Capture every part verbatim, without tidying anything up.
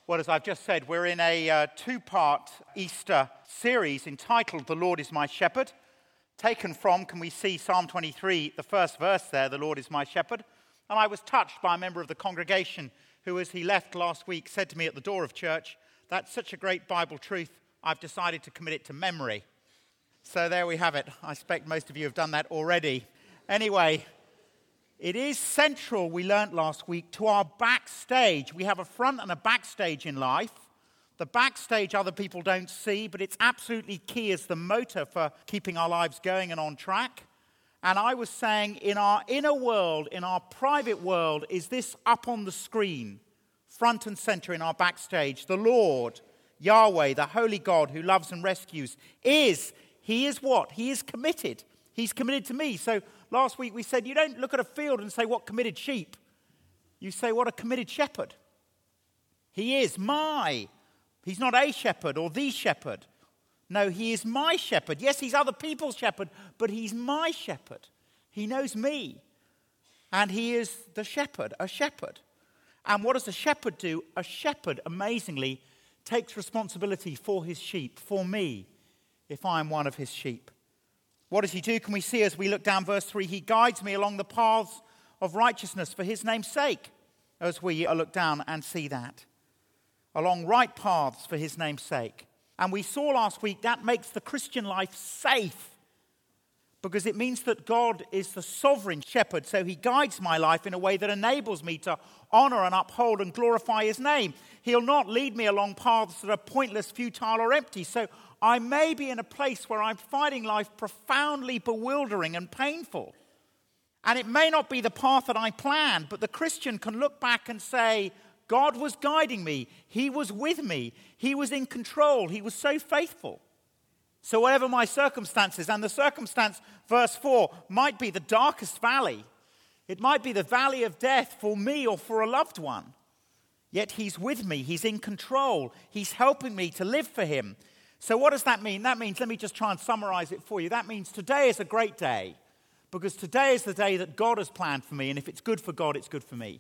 Well, as I've just said, we're in a uh, two-part Easter series entitled The Lord is My Shepherd. Taken from, can we see Psalm twenty-three, the first verse there, The Lord is my shepherd. And I was touched by a member of the congregation who, as he left last week, said to me at the door of church, "That's such a great Bible truth, I've decided to commit it to memory." So there we have it. I expect most of you have done that already. Anyway, it is central, we learnt last week, to our backstage. We have a front and a backstage in life. The backstage other people don't see, but it's absolutely key as the motor for keeping our lives going and on track. And I was saying, in our inner world, in our private world, is this up on the screen, front and center in our backstage? The Lord, Yahweh, the Holy God who loves and rescues, is, He is what? He is committed. He's committed to me. So last week we said, you don't look at a field and say, what committed sheep? You say, what a committed shepherd. He is my. He's not a shepherd or the shepherd. No, he is my shepherd. Yes, he's other people's shepherd, but he's my shepherd. He knows me. And he is the shepherd, a shepherd. And what does a shepherd do? A shepherd, amazingly, takes responsibility for his sheep, for me, if I am one of his sheep. What does he do? Can we see as we look down verse three? He guides me along the paths of righteousness for his name's sake, as we look down and see that. Along right paths for his name's sake. And we saw last week that makes the Christian life safe, because it means that God is the sovereign shepherd, so he guides my life in a way that enables me to honor and uphold and glorify his name. He'll not lead me along paths that are pointless, futile, or empty. So I may be in a place where I'm finding life profoundly bewildering and painful. And it may not be the path that I planned, but the Christian can look back and say, God was guiding me. He was with me. He was in control. He was so faithful. So whatever my circumstances, and the circumstance, verse four, might be the darkest valley. It might be the valley of death for me or for a loved one. Yet he's with me. He's in control. He's helping me to live for him. So what does that mean? That means, let me just try and summarize it for you. That means today is a great day, because today is the day that God has planned for me, and if it's good for God, it's good for me.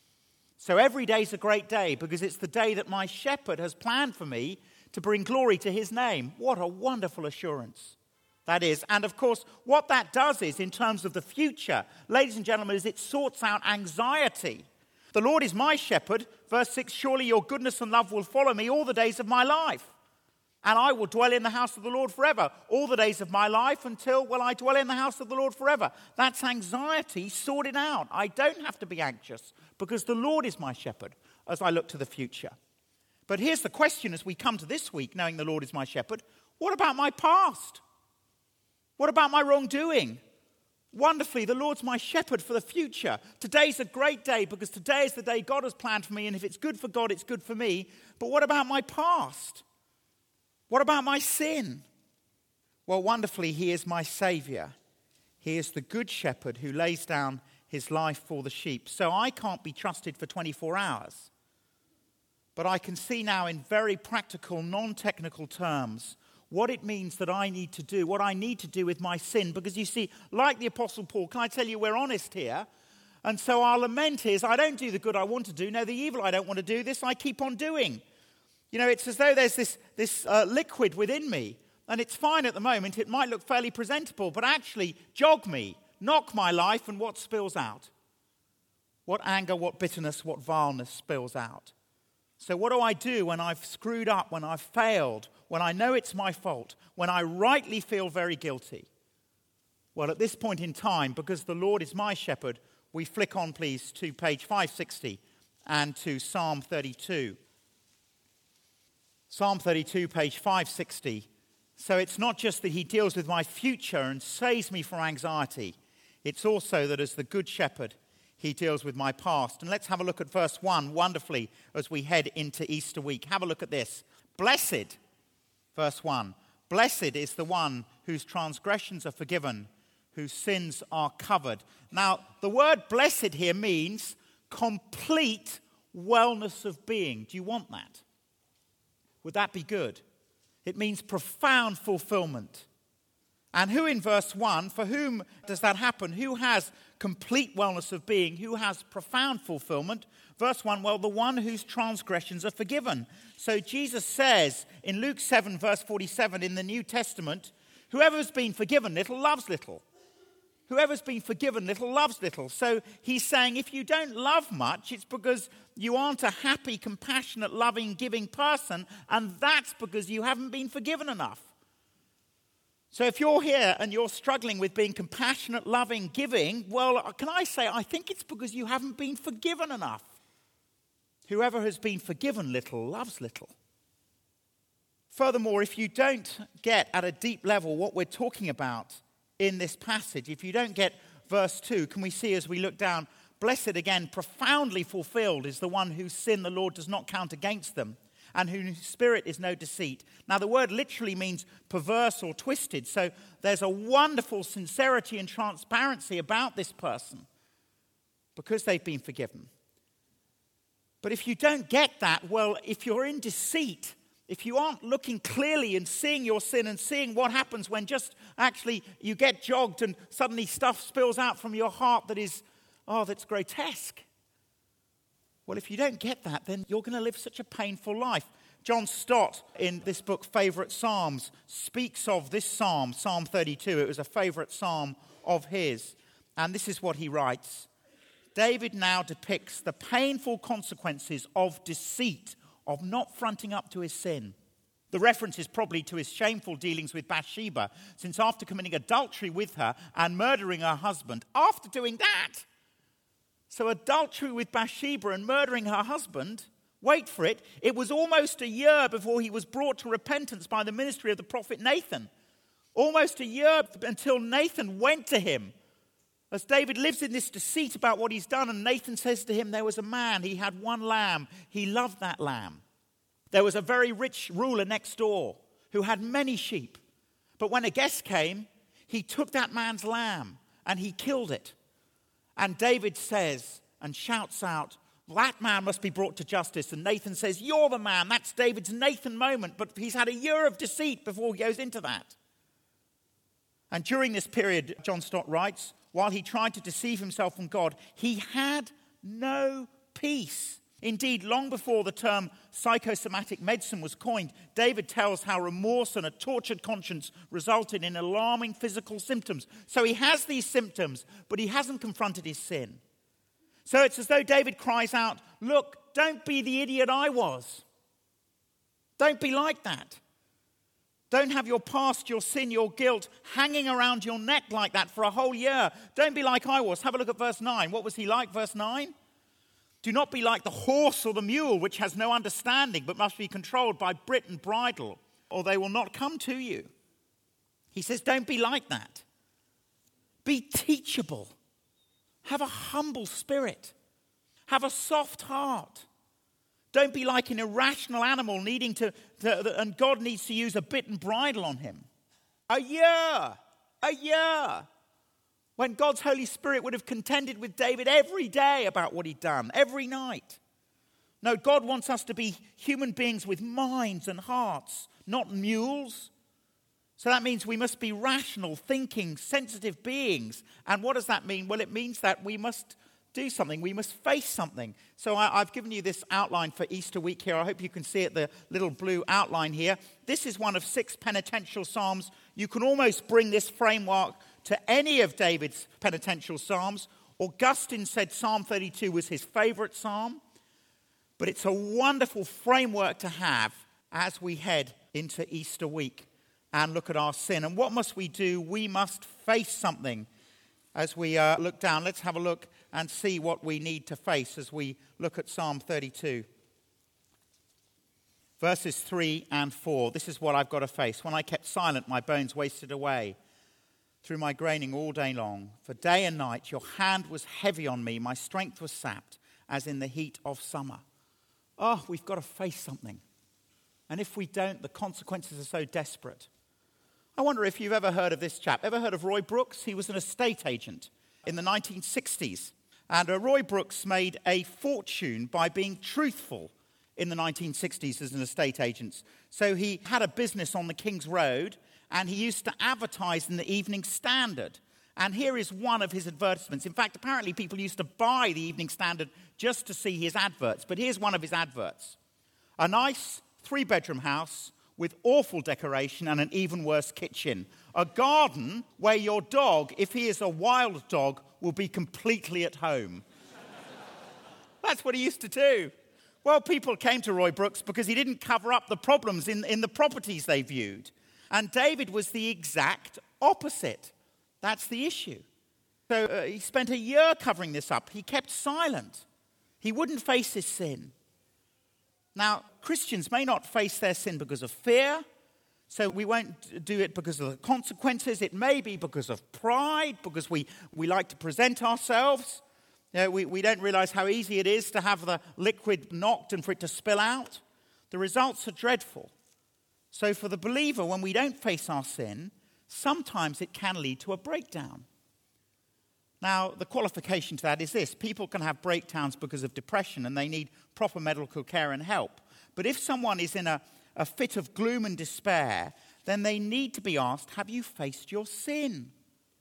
So every day is a great day, because it's the day that my shepherd has planned for me to bring glory to his name. What a wonderful assurance that is. And of course, what that does is, in terms of the future, ladies and gentlemen, is it sorts out anxiety. The Lord is my shepherd. Verse six, surely your goodness and love will follow me all the days of my life. And I will dwell in the house of the Lord forever. All the days of my life until, well, I dwell in the house of the Lord forever. That's anxiety sorted out. I don't have to be anxious, because the Lord is my shepherd as I look to the future. But here's the question as we come to this week, knowing the Lord is my shepherd. What about my past? What about my wrongdoing? Wonderfully, the Lord's my shepherd for the future. Today's a great day, because today is the day God has planned for me, and if it's good for God, it's good for me. But what about my past? What about my sin? Well, wonderfully, he is my Savior. He is the good shepherd who lays down his life for the sheep. So I can't be trusted for twenty-four hours. But I can see now in very practical, non-technical terms what it means that I need to do, what I need to do with my sin. Because you see, like the Apostle Paul, can I tell you, we're honest here. And so our lament is, I don't do the good I want to do. No, the evil I don't want to do, this I keep on doing. You know, it's as though there's this, this uh, liquid within me, and it's fine at the moment. It might look fairly presentable, but actually jog me, knock my life, and what spills out? What anger, what bitterness, what vileness spills out? So what do I do when I've screwed up, when I've failed, when I know it's my fault, when I rightly feel very guilty? Well, at this point in time, because the Lord is my shepherd, we flick on, please, to page five sixty and to Psalm thirty-two. Psalm thirty-two, page five sixty. So it's not just that he deals with my future and saves me from anxiety. It's also that as the good shepherd, he deals with my past. And let's have a look at verse one wonderfully as we head into Easter week. Have a look at this. Blessed, verse one, blessed is the one whose transgressions are forgiven, whose sins are covered. Now, the word blessed here means complete wellness of being. Do you want that? Would that be good? It means profound fulfillment. And who in verse one, for whom does that happen? Who has complete wellness of being? Who has profound fulfillment? Verse one, well, the one whose transgressions are forgiven. So Jesus says in Luke seven, verse forty-seven, in the New Testament, whoever's been forgiven little loves little. Whoever's been forgiven little loves little. So he's saying if you don't love much, it's because you aren't a happy, compassionate, loving, giving person, and that's because you haven't been forgiven enough. So if you're here and you're struggling with being compassionate, loving, giving, well, can I say, I think it's because you haven't been forgiven enough. Whoever has been forgiven little loves little. Furthermore, if you don't get at a deep level what we're talking about in this passage, if you don't get verse two, can we see as we look down, blessed again, profoundly fulfilled is the one whose sin the Lord does not count against them, and whose spirit is no deceit. Now, the word literally means perverse or twisted, so there's a wonderful sincerity and transparency about this person because they've been forgiven. But if you don't get that, well, if you're in deceit, if you aren't looking clearly and seeing your sin and seeing what happens when just actually you get jogged and suddenly stuff spills out from your heart that is, oh, that's grotesque. Well, if you don't get that, then you're going to live such a painful life. John Stott, in this book, Favourite Psalms, speaks of this psalm, Psalm thirty-two. It was a favourite psalm of his. And this is what he writes. David now depicts the painful consequences of deceit, of not fronting up to his sin. The reference is probably to his shameful dealings with Bathsheba, since after committing adultery with her and murdering her husband, after doing that, so adultery with Bathsheba and murdering her husband, wait for it, it was almost a year before he was brought to repentance by the ministry of the prophet Nathan. Almost a year until Nathan went to him. As David lives in this deceit about what he's done, and Nathan says to him, there was a man, he had one lamb, he loved that lamb. There was a very rich ruler next door who had many sheep. But when a guest came, he took that man's lamb and he killed it. And David says and shouts out, that man must be brought to justice. And Nathan says, you're the man. That's David's Nathan moment. But he's had a year of deceit before he goes into that. And during this period, John Stott writes, while he tried to deceive himself from God, he had no peace. Indeed, long before the term psychosomatic medicine was coined, David tells how remorse and a tortured conscience resulted in alarming physical symptoms. So he has these symptoms, but he hasn't confronted his sin. So it's as though David cries out, look, don't be the idiot I was. Don't be like that. Don't have your past, your sin, your guilt hanging around your neck like that for a whole year. Don't be like I was. Have a look at verse nine. What was he like, verse nine? Do not be like the horse or the mule, which has no understanding, but must be controlled by bit and bridle, or they will not come to you. He says, don't be like that. Be teachable. Have a humble spirit. Have a soft heart. Don't be like an irrational animal needing to, to, and God needs to use a bit and bridle on him. A year, a year, when God's Holy Spirit would have contended with David every day about what he'd done, every night. No, God wants us to be human beings with minds and hearts, not mules. So that means we must be rational, thinking, sensitive beings. And what does that mean? Well, it means that we must do something. We must face something. So I, I've given you this outline for Easter week here. I hope you can see it, the little blue outline here. This is one of six penitential psalms. You can almost bring this framework to any of David's penitential psalms. Augustine said Psalm thirty-two was his favorite psalm. But it's a wonderful framework to have as we head into Easter week and look at our sin. And what must we do? We must face something. As we uh, look down, let's have a look and see what we need to face as we look at Psalm thirty-two. Verses three and four. This is what I've got to face. When I kept silent, my bones wasted away through my groaning all day long. For day and night your hand was heavy on me. My strength was sapped as in the heat of summer. Oh, we've got to face something. And if we don't, the consequences are so desperate. I wonder if you've ever heard of this chap. Ever heard of Roy Brooks? He was an estate agent in the nineteen sixties. And uh, Roy Brooks made a fortune by being truthful in the nineteen sixties as an estate agent. So he had a business on the King's Road, and he used to advertise in the Evening Standard. And here is one of his advertisements. In fact, apparently people used to buy the Evening Standard just to see his adverts. But here's one of his adverts. A nice three-bedroom house with awful decoration and an even worse kitchen. A garden where your dog, if he is a wild dog, will be completely at home. That's what he used to do. Well, people came to Roy Brooks because he didn't cover up the problems in, in the properties they viewed. And David was the exact opposite. That's the issue. So uh, he spent a year covering this up. He kept silent. He wouldn't face his sin. Now, Christians may not face their sin because of fear, so we won't do it because of the consequences. It may be because of pride, because we, we like to present ourselves. You know, we, we don't realize how easy it is to have the liquid knocked and for it to spill out. The results are dreadful. So for the believer, when we don't face our sin, sometimes it can lead to a breakdown. Now, the qualification to that is this. People can have breakdowns because of depression and they need proper medical care and help. But if someone is in a, a fit of gloom and despair, then they need to be asked, have you faced your sin?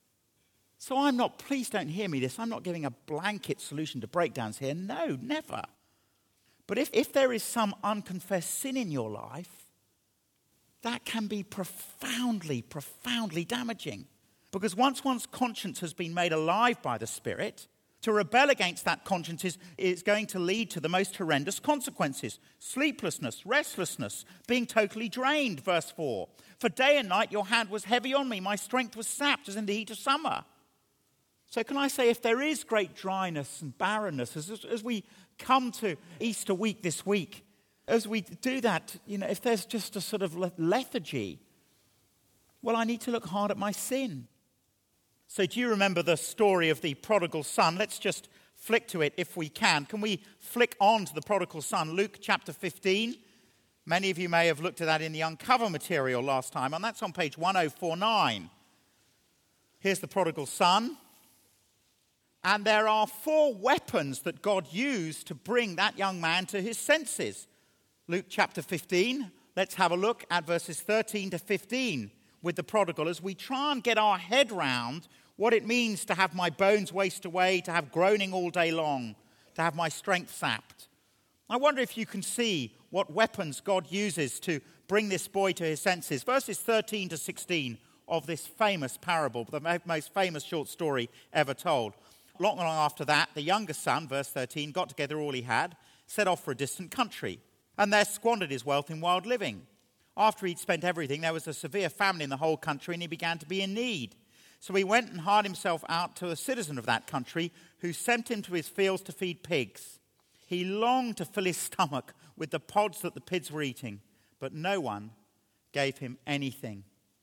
So I'm not, please don't hear me this, I'm not giving a blanket solution to breakdowns here. No, never. But if, if there is some unconfessed sin in your life, that can be profoundly, profoundly damaging. Because once one's conscience has been made alive by the Spirit, to rebel against that conscience is, is going to lead to the most horrendous consequences. Sleeplessness, restlessness, being totally drained, verse four. For day and night your hand was heavy on me, my strength was sapped as in the heat of summer. So can I say, if there is great dryness and barrenness, as, as we come to Easter week this week, as we do that, you know, if there's just a sort of lethargy, well, I need to look hard at my sin. So do you remember the story of the prodigal son? Let's just flick to it if we can. Can we flick on to the prodigal son? Luke chapter fifteen. Many of you may have looked at that in the Uncover material last time, and that's on page one oh four nine. Here's the prodigal son. And there are four weapons that God used to bring that young man to his senses. Luke chapter fifteen. Let's have a look at verses thirteen to fifteen. With the prodigal, as we try and get our head round what it means to have my bones waste away, to have groaning all day long, to have my strength sapped. I wonder if you can see what weapons God uses to bring this boy to his senses. Verses thirteen to sixteen of this famous parable, the most famous short story ever told. Not long after that, the younger son, verse thirteen, got together all he had, set off for a distant country, and there squandered his wealth in wild living. After he'd spent everything, there was a severe famine in the whole country, and he began to be in need. So he went and hired himself out to a citizen of that country, who sent him to his fields to feed pigs. He longed to fill his stomach with the pods that the pigs were eating, but no one gave him anything.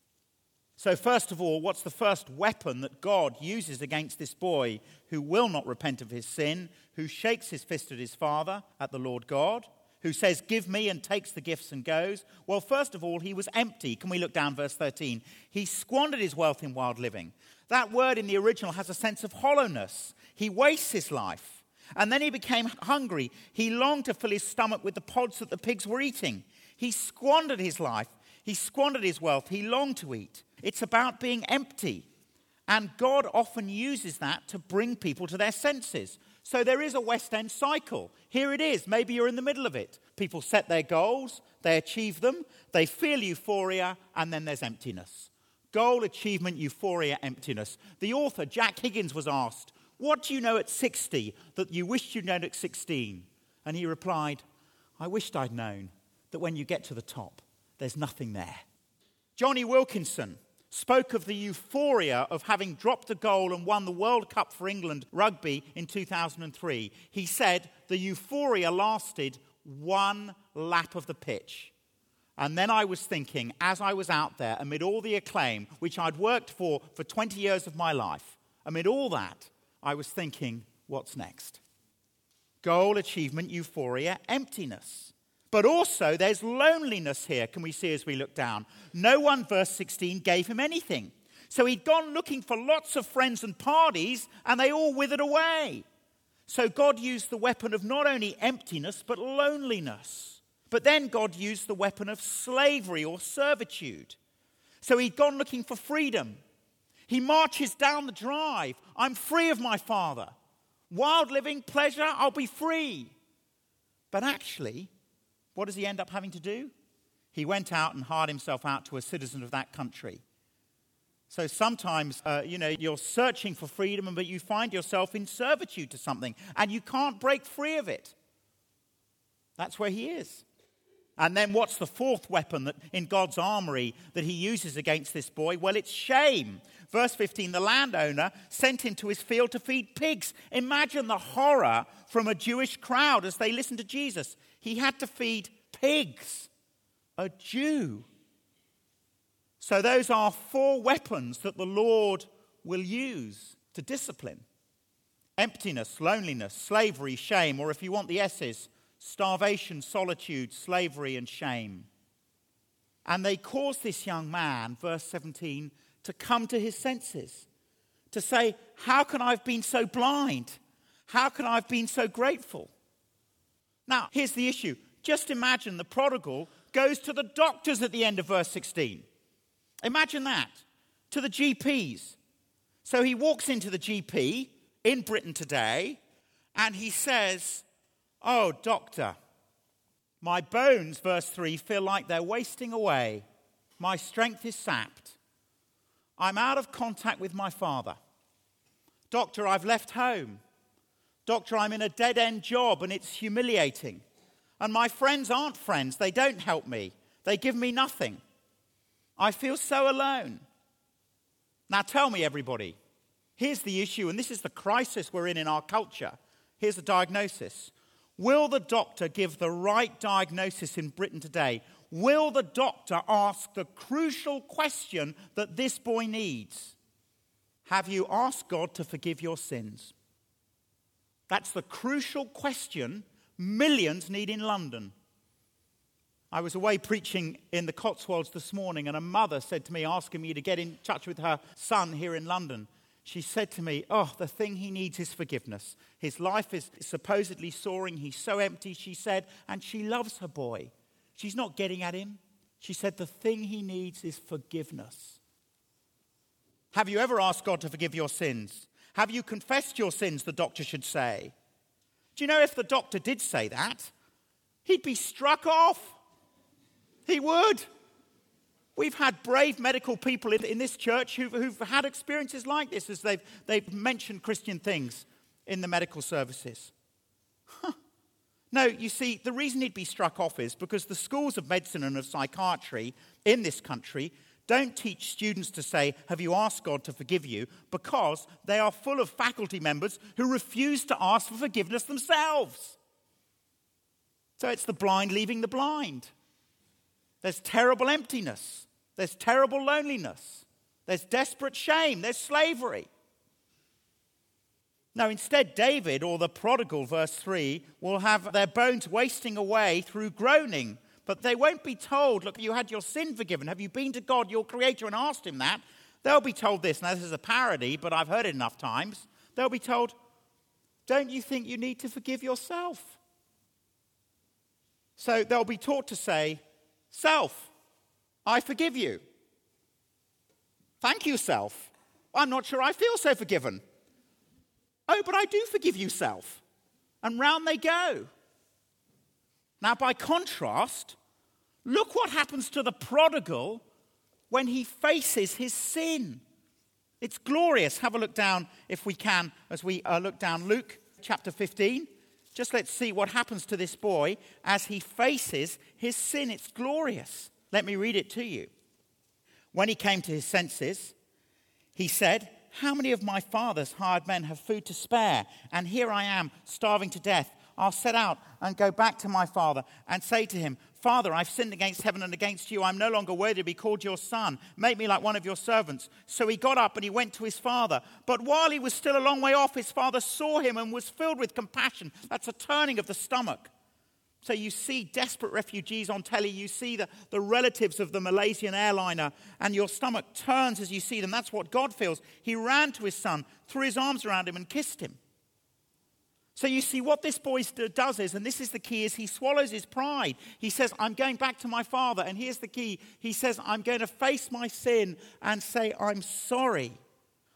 So first of all, what's the first weapon that God uses against this boy who will not repent of his sin, who shakes his fist at his father, at the Lord God, who says, give me, and takes the gifts and goes? Well, first of all, he was empty. Can we look down verse thirteen? He squandered his wealth in wild living. That word in the original has a sense of hollowness. He wastes his life. And then he became hungry. He longed to fill his stomach with the pods that the pigs were eating. He squandered his life. He squandered his wealth. He longed to eat. It's about being empty. And God often uses that to bring people to their senses. So there is a West End cycle. Here it is. Maybe you're in the middle of it. People set their goals, they achieve them, they feel euphoria, and then there's emptiness. Goal, achievement, euphoria, emptiness. The author, Jack Higgins, was asked, what do you know at sixty that you wished you'd known at sixteen? And he replied, I wished I'd known that when you get to the top, there's nothing there. Johnny Wilkinson spoke of the euphoria of having dropped a goal and won the World Cup for England rugby in two thousand three. He said the euphoria lasted one lap of the pitch. And then I was thinking, as I was out there, amid all the acclaim, which I'd worked for for twenty years of my life, amid all that, I was thinking, what's next? Goal, achievement, euphoria, emptiness. But also there's loneliness here, can we see as we look down. No one, verse sixteen, gave him anything. So he'd gone looking for lots of friends and parties, and they all withered away. So God used the weapon of not only emptiness, but loneliness. But then God used the weapon of slavery or servitude. So he'd gone looking for freedom. He marches down the drive. I'm free of my father. Wild living, pleasure, I'll be free. But actually, what does he end up having to do? He went out and hired himself out to a citizen of that country. So sometimes, uh, you know, you're searching for freedom, but you find yourself in servitude to something, and you can't break free of it. That's where he is. And then what's the fourth weapon that in God's armory that he uses against this boy? Well, it's shame. Verse fifteen, the landowner sent him to his field to feed pigs. Imagine the horror from a Jewish crowd as they listened to Jesus. He had to feed pigs. A Jew. So those are four weapons that the Lord will use to discipline. Emptiness, loneliness, slavery, shame, or if you want the S's, starvation, solitude, slavery, and shame. And they caused this young man, verse seventeen, to come to his senses. To say, how can I have been so blind? How can I have been so grateful? Now, here's the issue. Just imagine the prodigal goes to the doctors at the end of verse sixteen. Imagine that. To the G Ps. So he walks into the G P in Britain today and he says, oh, doctor, my bones, verse three, feel like they're wasting away. My strength is sapped. I'm out of contact with my father. Doctor, I've left home. Doctor, I'm in a dead-end job and it's humiliating. And my friends aren't friends. They don't help me. They give me nothing. I feel so alone. Now tell me, everybody, here's the issue, and this is the crisis we're in in our culture. Here's the diagnosis. Will the doctor give the right diagnosis in Britain today? Will the doctor ask the crucial question that this boy needs? Have you asked God to forgive your sins? That's the crucial question millions need in London. I was away preaching in the Cotswolds this morning, and a mother said to me, asking me to get in touch with her son here in London. She said to me, oh, the thing he needs is forgiveness. His life is supposedly soaring. He's so empty, she said, and she loves her boy. She's not getting at him. She said the thing he needs is forgiveness. Have you ever asked God to forgive your sins? Have you confessed your sins, the doctor should say? Do you know if the doctor did say that, he'd be struck off. He would. We've had brave medical people in, in this church who've, who've had experiences like this as they've, they've mentioned Christian things in the medical services. Huh. No, you see, the reason he'd be struck off is because the schools of medicine and of psychiatry in this country don't teach students to say, have you asked God to forgive you? Because they are full of faculty members who refuse to ask for forgiveness themselves. So it's the blind leaving the blind. There's terrible emptiness. There's terrible loneliness. There's desperate shame. There's slavery. Now, instead, David, or the prodigal, verse three, will have their bones wasting away through groaning. But they won't be told, look, you had your sin forgiven. Have you been to God, your creator, and asked him that? They'll be told this. Now, this is a parody, but I've heard it enough times. They'll be told, don't you think you need to forgive yourself? So they'll be taught to say, self, I forgive you. Thank you, self. I'm not sure I feel so forgiven. Oh, but I do forgive you, self. And round they go. Now, by contrast, look what happens to the prodigal when he faces his sin. It's glorious. Have a look down, if we can, as we uh, look down Luke chapter fifteen. Just let's see what happens to this boy as he faces his sin. It's glorious. Let me read it to you. When he came to his senses, he said, how many of my father's hired men have food to spare? And here I am, starving to death. I'll set out and go back to my father and say to him, Father, I've sinned against heaven and against you. I'm no longer worthy to be called your son. Make me like one of your servants. So he got up and he went to his father. But while he was still a long way off, his father saw him and was filled with compassion. That's a turning of the stomach. So you see desperate refugees on telly. You see the, the relatives of the Malaysian airliner, and your stomach turns as you see them. That's what God feels. He ran to his son, threw his arms around him and kissed him. So you see what this boy does is, and this is the key, is he swallows his pride. He says, I'm going back to my father. And here's the key. He says, I'm going to face my sin and say, I'm sorry.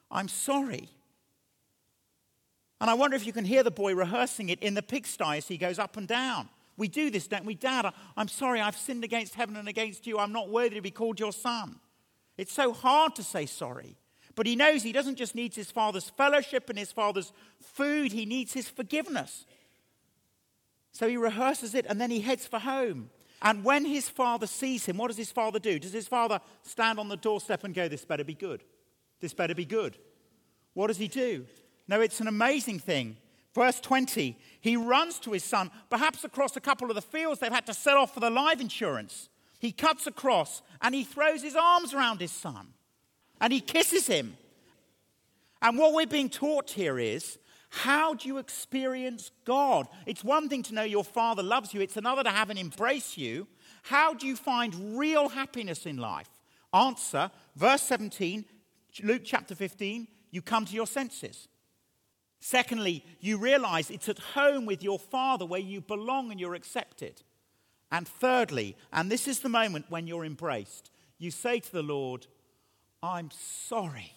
I'm sorry. And I wonder if you can hear the boy rehearsing it in the pigsty as he goes up and down. We do this, don't we? Dad, I'm sorry, I've sinned against heaven and against you. I'm not worthy to be called your son. It's so hard to say sorry. But he knows he doesn't just need his father's fellowship and his father's food. He needs his forgiveness. So he rehearses it and then he heads for home. And when his father sees him, what does his father do? Does his father stand on the doorstep and go, this better be good? This better be good. What does he do? No, it's an amazing thing. Verse twenty, he runs to his son, perhaps across a couple of the fields they've had to set off for the life insurance. He cuts across and he throws his arms around his son and he kisses him. And what we're being taught here is, how do you experience God? It's one thing to know your father loves you. It's another to have him embrace you. How do you find real happiness in life? Answer, verse seventeen, Luke chapter fifteen, you come to your senses. Secondly, you realize it's at home with your father where you belong and you're accepted. And thirdly, and this is the moment when you're embraced, you say to the Lord, I'm sorry.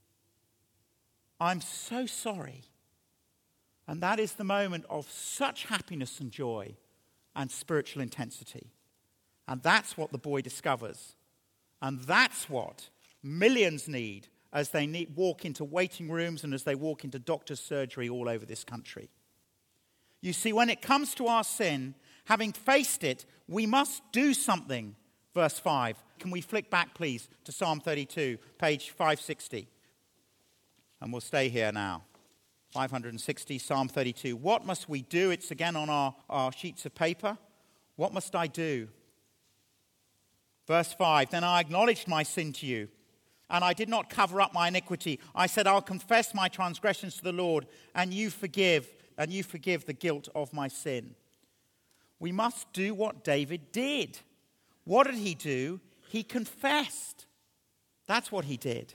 I'm so sorry. And that is the moment of such happiness and joy and spiritual intensity. And that's what the boy discovers. And that's what millions need as they need, walk into waiting rooms and as they walk into doctor's surgery all over this country. You see, when it comes to our sin, having faced it, we must do something. Verse five. Can we flick back, please, to Psalm thirty-two, page five sixty? And we'll stay here now. five sixty, Psalm thirty-two. What must we do? It's again on our, our sheets of paper. What must I do? Verse five. Then I acknowledged my sin to you, and I did not cover up my iniquity. I said, I'll confess my transgressions to the Lord, and you forgive, and you forgive the guilt of my sin. We must do what David did. What did he do? He confessed. That's what he did.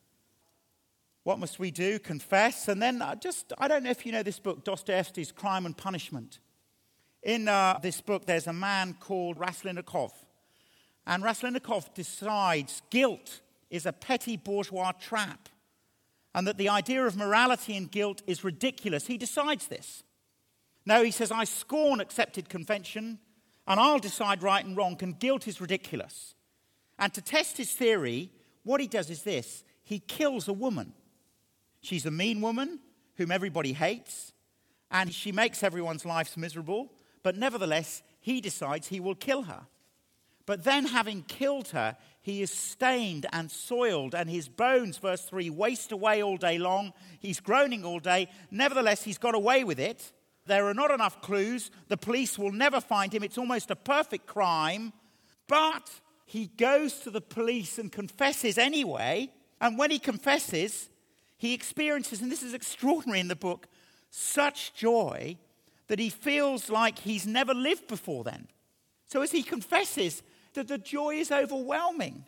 What must we do? Confess. And then uh, just, I don't know if you know this book, Dostoevsky's Crime and Punishment. In uh, this book, there's a man called Raskolnikov. And Raskolnikov decides guilt is a petty bourgeois trap, and that the idea of morality and guilt is ridiculous. He decides this. No, he says, I scorn accepted convention, and I'll decide right and wrong, and guilt is ridiculous. And to test his theory, what he does is this. He kills a woman. She's a mean woman whom everybody hates, and she makes everyone's lives miserable, but nevertheless, he decides he will kill her. But then, having killed her, he is stained and soiled, and his bones, verse three, waste away all day long. He's groaning all day. Nevertheless, he's got away with it. There are not enough clues. The police will never find him. It's almost a perfect crime. But he goes to the police and confesses anyway. And when he confesses, he experiences, and this is extraordinary in the book, such joy that he feels like he's never lived before then. So as he confesses, that the joy is overwhelming.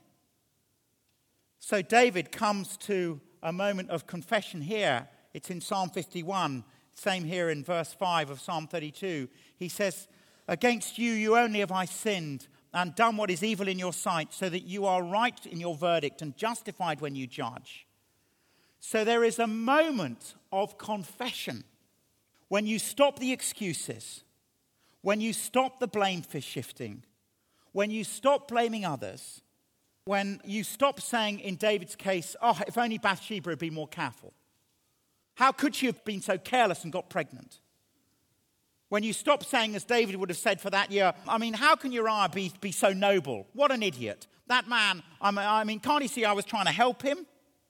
So David comes to a moment of confession here. It's in Psalm fifty-one, same here in verse five of Psalm thirty-two. He says, against you, you only have I sinned and done what is evil in your sight, so that you are right in your verdict and justified when you judge. So there is a moment of confession when you stop the excuses, when you stop the blame for shifting, when you stop blaming others, when you stop saying, in David's case, oh, if only Bathsheba had been more careful. How could she have been so careless and got pregnant? When you stop saying, as David would have said for that year, I mean, how can Uriah be, be so noble? What an idiot. That man, I mean, can't you see I was trying to help him?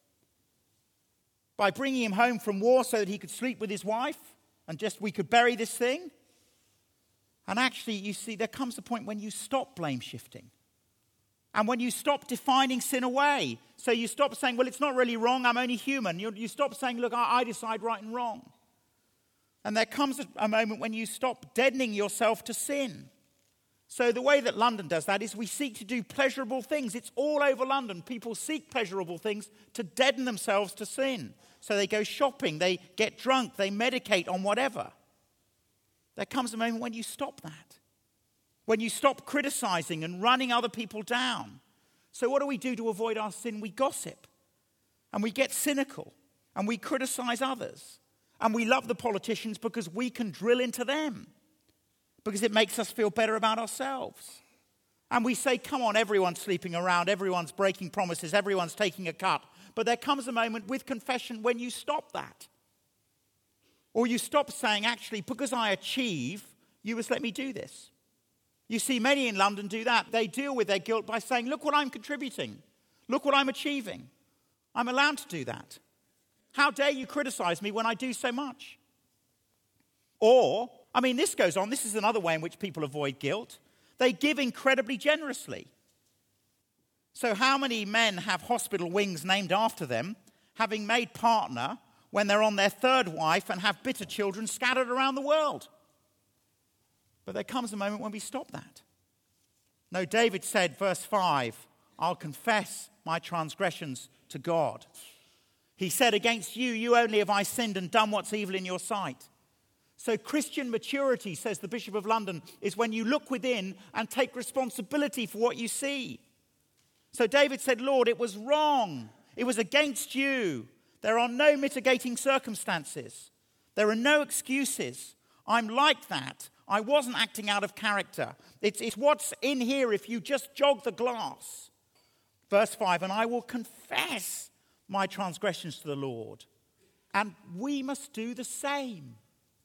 By bringing him home from war so that he could sleep with his wife and just we could bury this thing? And actually, you see, there comes a point when you stop blame shifting. And when you stop defining sin away. So you stop saying, well, it's not really wrong, I'm only human. You, you stop saying, look, I, I decide right and wrong. And there comes a, a moment when you stop deadening yourself to sin. So the way that London does that is we seek to do pleasurable things. It's all over London. People seek pleasurable things to deaden themselves to sin. So they go shopping, they get drunk, they medicate on whatever. There comes a moment when you stop that. When you stop criticizing and running other people down. So what do we do to avoid our sin? We gossip. And we get cynical. And we criticize others. And we love the politicians because we can drill into them. Because it makes us feel better about ourselves. And we say, come on, everyone's sleeping around, everyone's breaking promises, everyone's taking a cut. But there comes a moment with confession when you stop that. Or you stop saying, actually, because I achieve, you must let me do this. You see many in London do that. They deal with their guilt by saying, look what I'm contributing. Look what I'm achieving. I'm allowed to do that. How dare you criticize me when I do so much? Or, I mean, this goes on. This is another way in which people avoid guilt. They give incredibly generously. So how many men have hospital wings named after them, having made partner when they're on their third wife and have bitter children scattered around the world? But there comes a moment when we stop that. No, David said, verse five, I'll confess my transgressions to God. He said, against you, you only have I sinned and done what's evil in your sight. So Christian maturity, says the Bishop of London, is when you look within and take responsibility for what you see. So David said, Lord, it was wrong. It was against you. There are no mitigating circumstances. There are no excuses. I'm like that. I wasn't acting out of character. It's, it's what's in here if you just jog the glass. Verse five, and I will confess my transgressions to the Lord. And we must do the same.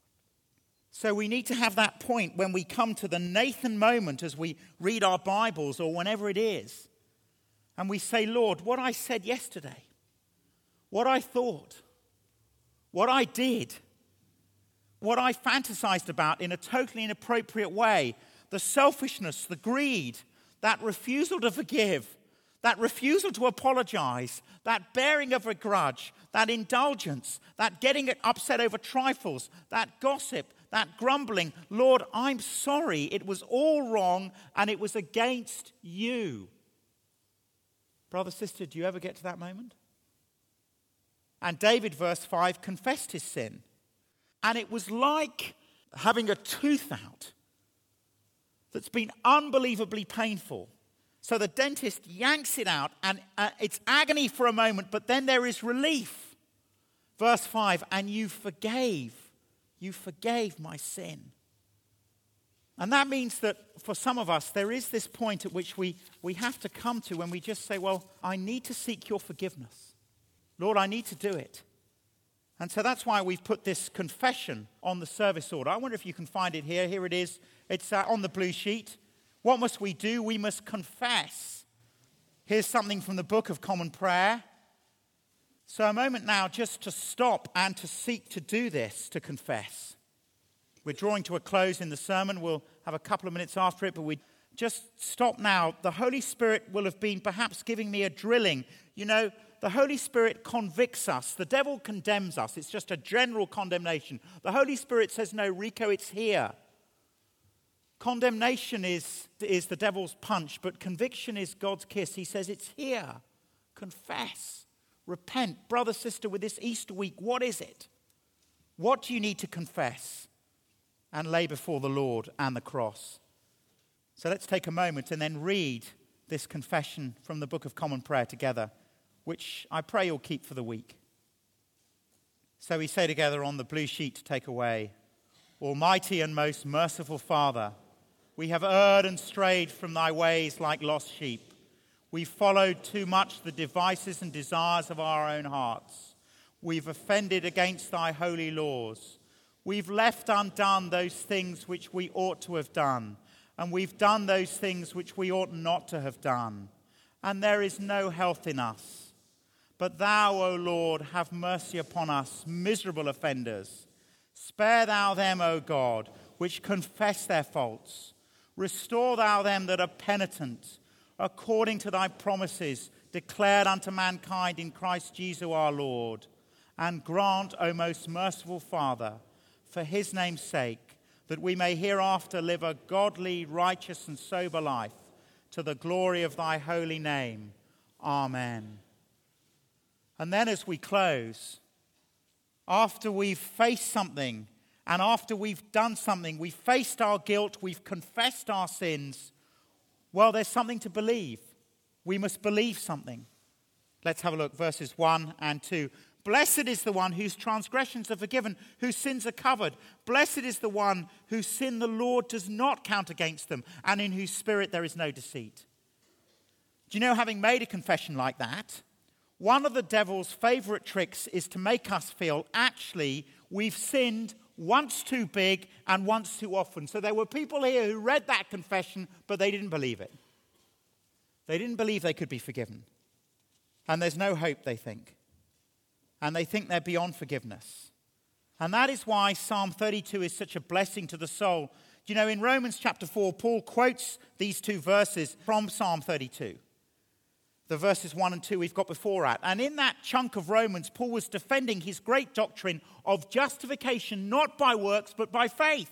So we need to have that point when we come to the Nathan moment as we read our Bibles or whenever it is. And we say, Lord, what I said yesterday, what I thought, what I did, what I fantasized about in a totally inappropriate way, the selfishness, the greed, that refusal to forgive, that refusal to apologize, that bearing of a grudge, that indulgence, that getting upset over trifles, that gossip, that grumbling. Lord, I'm sorry. It was all wrong and it was against you. Brother, sister, do you ever get to that moment? And David, verse five, confessed his sin. And it was like having a tooth out that's been unbelievably painful. So the dentist yanks it out, and uh, it's agony for a moment, but then there is relief. Verse five, and you forgave, you forgave my sin. And that means that for some of us, there is this point at which we, we have to come to when we just say, well, I need to seek your forgiveness. Lord, I need to do it. And so that's why we've put this confession on the service order. I wonder if you can find it here. Here it is. It's uh, on the blue sheet. What must we do? We must confess. Here's something from the Book of Common Prayer. So a moment now just to stop and to seek to do this, to confess. We're drawing to a close in the sermon. We'll have a couple of minutes after it, but we just stop now. The Holy Spirit will have been perhaps giving me a drilling. You know, the Holy Spirit convicts us. The devil condemns us. It's just a general condemnation. The Holy Spirit says, no, Rico, it's here. Condemnation is, is the devil's punch, but conviction is God's kiss. He says, it's here. Confess. Repent. Brother, sister, with this Easter week, what is it? What do you need to confess and lay before the Lord and the cross? So let's take a moment and then read this confession from the Book of Common Prayer together, which I pray you'll keep for the week. So we say together on the blue sheet to take away, Almighty and most merciful Father, we have erred and strayed from thy ways like lost sheep. We've followed too much the devices and desires of our own hearts. We've offended against thy holy laws. We've left undone those things which we ought to have done, and we've done those things which we ought not to have done. And there is no health in us. But thou, O Lord, have mercy upon us, miserable offenders. Spare thou them, O God, which confess their faults. Restore thou them that are penitent, according to thy promises declared unto mankind in Christ Jesus our Lord. And grant, O most merciful Father, for his name's sake, that we may hereafter live a godly, righteous, and sober life, to the glory of thy holy name. Amen. And then as we close, after we've faced something, and after we've done something, we've faced our guilt, we've confessed our sins, well, there's something to believe. We must believe something. Let's have a look, verses one and two. Blessed is the one whose transgressions are forgiven, whose sins are covered. Blessed is the one whose sin the Lord does not count against them, and in whose spirit there is no deceit. Do you know, having made a confession like that, one of the devil's favorite tricks is to make us feel actually we've sinned once too big and once too often. So there were people here who read that confession, but they didn't believe it. They didn't believe they could be forgiven. And there's no hope, they think. And they think they're beyond forgiveness. And that is why Psalm thirty-two is such a blessing to the soul. You know, in Romans chapter four, Paul quotes these two verses from Psalm thirty-two. The verses one and two we've got before that. And in that chunk of Romans, Paul was defending his great doctrine of justification, not by works, but by faith.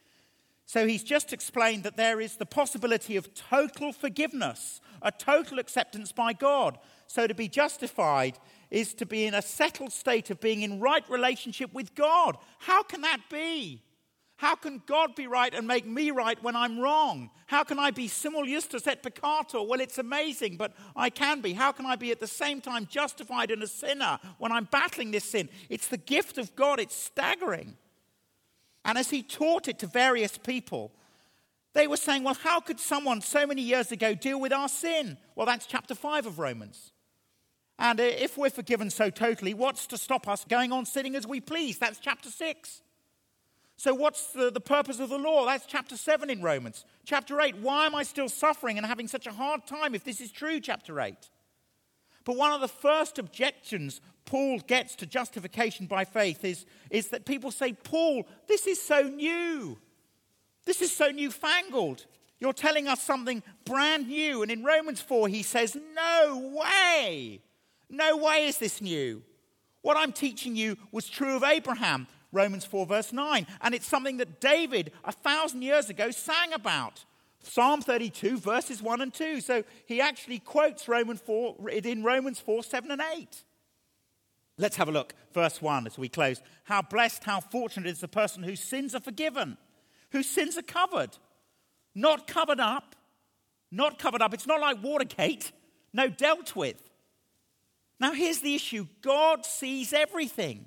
So he's just explained that there is the possibility of total forgiveness, a total acceptance by God. So to be justified is to be in a settled state of being in right relationship with God. How can that be? How can God be right and make me right when I'm wrong? How can I be simul justus et peccator? Well, it's amazing, but I can be. How can I be at the same time justified and a sinner when I'm battling this sin? It's the gift of God. It's staggering. And as he taught it to various people, they were saying, well, how could someone so many years ago deal with our sin? Well, that's chapter five of Romans. And if we're forgiven so totally, what's to stop us going on sinning as we please? That's chapter six. So what's the, the purpose of the law? That's chapter seven in Romans. Chapter eight, why am I still suffering and having such a hard time if this is true? Chapter eight. But one of the first objections Paul gets to justification by faith is, is that people say, Paul, this is so new. This is so newfangled. You're telling us something brand new. And in Romans four, he says, no way. No way is this new. What I'm teaching you was true of Abraham, Romans four verse nine. And it's something that David, a thousand years ago, sang about. Psalm thirty-two verses one and two. So he actually quotes Romans four, in Romans four, seven and eight. Let's have a look. Verse one as we close. How blessed, how fortunate is the person whose sins are forgiven, whose sins are covered. Not covered up. Not covered up. It's not like Watergate. No, dealt with. Now here's the issue. God sees everything.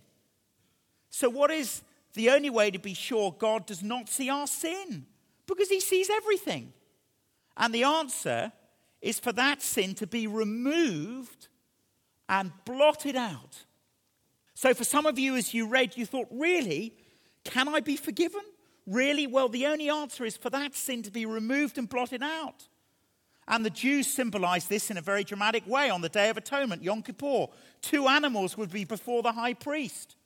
So what is the only way to be sure God does not see our sin? Because he sees everything. And the answer is for that sin to be removed and blotted out. So for some of you, as you read, you thought, really? Can I be forgiven? Really? Well, the only answer is for that sin to be removed and blotted out. And the Jews symbolized this in a very dramatic way on the Day of Atonement, Yom Kippur. Two animals would be before the high priest.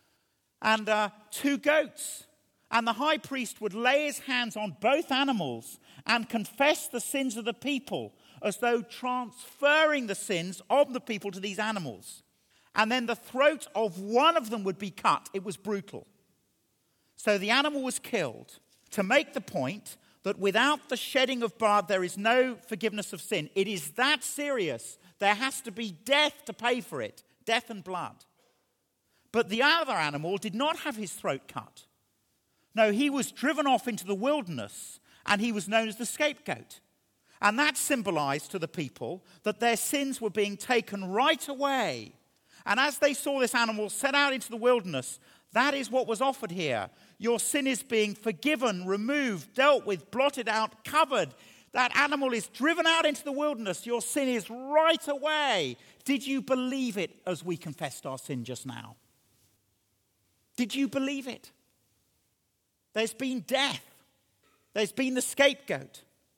And uh, two goats. And the high priest would lay his hands on both animals and confess the sins of the people, as though transferring the sins of the people to these animals. And then the throat of one of them would be cut. It was brutal. So the animal was killed to make the point that without the shedding of blood, there is no forgiveness of sin. It is that serious. There has to be death to pay for it, death and blood. But the other animal did not have his throat cut. No, he was driven off into the wilderness, and he was known as the scapegoat. And that symbolized to the people that their sins were being taken right away. And as they saw this animal set out into the wilderness, that is what was offered here. Your sin is being forgiven, removed, dealt with, blotted out, covered. That animal is driven out into the wilderness. Your sin is right away. Did you believe it as we confessed our sin just now? Did you believe it? There's been death. There's been the scapegoat.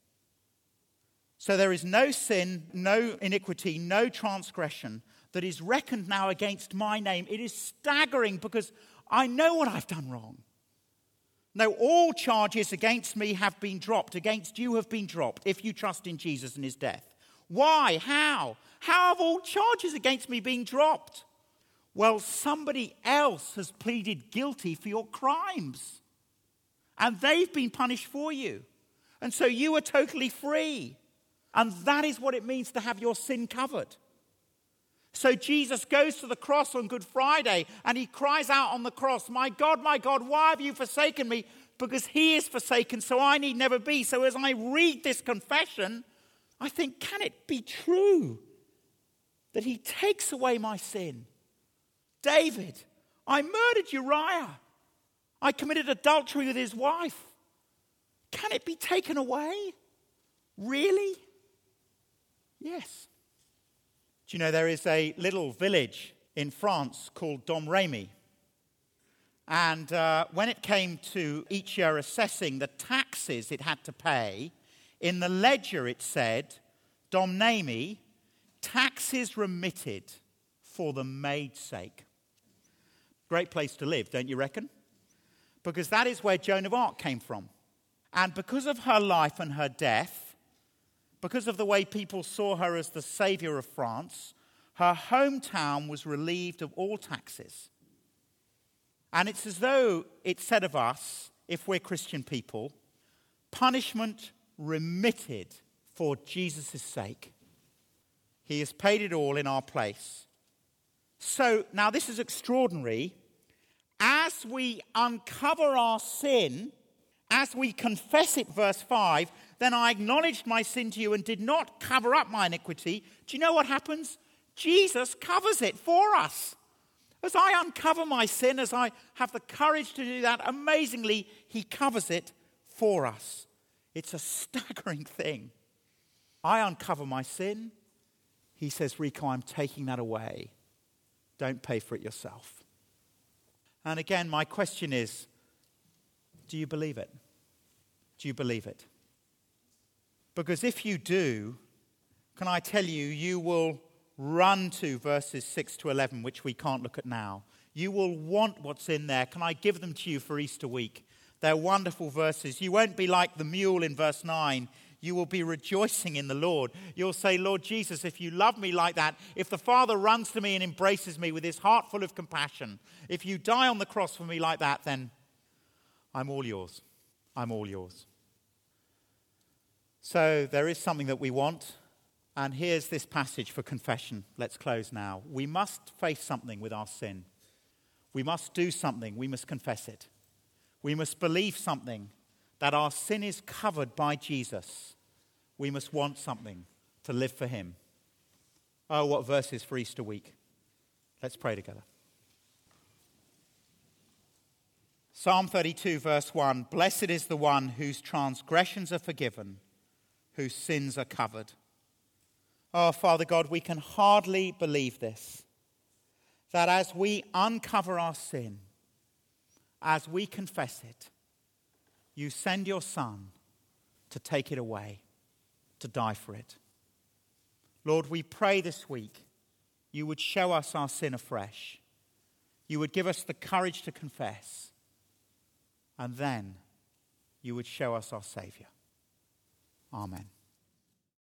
So there is no sin, no iniquity, no transgression that is reckoned now against my name. It is staggering because I know what I've done wrong. No, all charges against me have been dropped, against you have been dropped, if you trust in Jesus and his death. Why? How? How have all charges against me been dropped? Well, somebody else has pleaded guilty for your crimes. And they've been punished for you. And so you are totally free. And that is what it means to have your sin covered. So Jesus goes to the cross on Good Friday and he cries out on the cross, my God, my God, why have you forsaken me? Because he is forsaken, so I need never be. So as I read this confession, I think, can it be true? that he takes away my sin. David, I murdered Uriah. I committed adultery with his wife. Can it be taken away? Really? Yes. Do you know there is a little village in France called Domremy? And uh, when it came to each year assessing the taxes it had to pay, in the ledger it said, Domremy, taxes remitted for the maid's sake. Great place to live, don't you reckon? Because that is where Joan of Arc came from. And because of her life and her death, because of the way people saw her as the saviour of France, her hometown was relieved of all taxes. And it's as though it said of us, if we're Christian people, punishment remitted for Jesus' sake. He has paid it all in our place. So, now this is extraordinary. As we uncover our sin, as we confess it, verse five, then I acknowledged my sin to you and did not cover up my iniquity. Do you know what happens? Jesus covers it for us. As I uncover my sin, as I have the courage to do that, amazingly, he covers it for us. It's a staggering thing. I uncover my sin. He says, Rico, I'm taking that away. Don't pay for it yourself. And again, my question is, do you believe it? Do you believe it? Because if you do, can I tell you, you will run to verses six to eleven, which we can't look at now. You will want what's in there. Can I give them to you for Easter week? They're wonderful verses. You won't be like the mule in verse nine. You will be rejoicing in the Lord. You'll say, Lord Jesus, if you love me like that, if the Father runs to me and embraces me with his heart full of compassion, if you die on the cross for me like that, then I'm all yours. I'm all yours. So there is something that we want. And here's this passage for confession. Let's close now. We must face something with our sin. We must do something. We must confess it. We must believe something, that our sin is covered by Jesus. We must want something to live for him. Oh, what verses for Easter week. Let's pray together. Psalm thirty-two, verse one. Blessed is the one whose transgressions are forgiven, whose sins are covered. Oh, Father God, we can hardly believe this, that as we uncover our sin, as we confess it, you send your Son to take it away, to die for it. Lord, we pray this week you would show us our sin afresh. You would give us the courage to confess. And then you would show us our Saviour. Amen.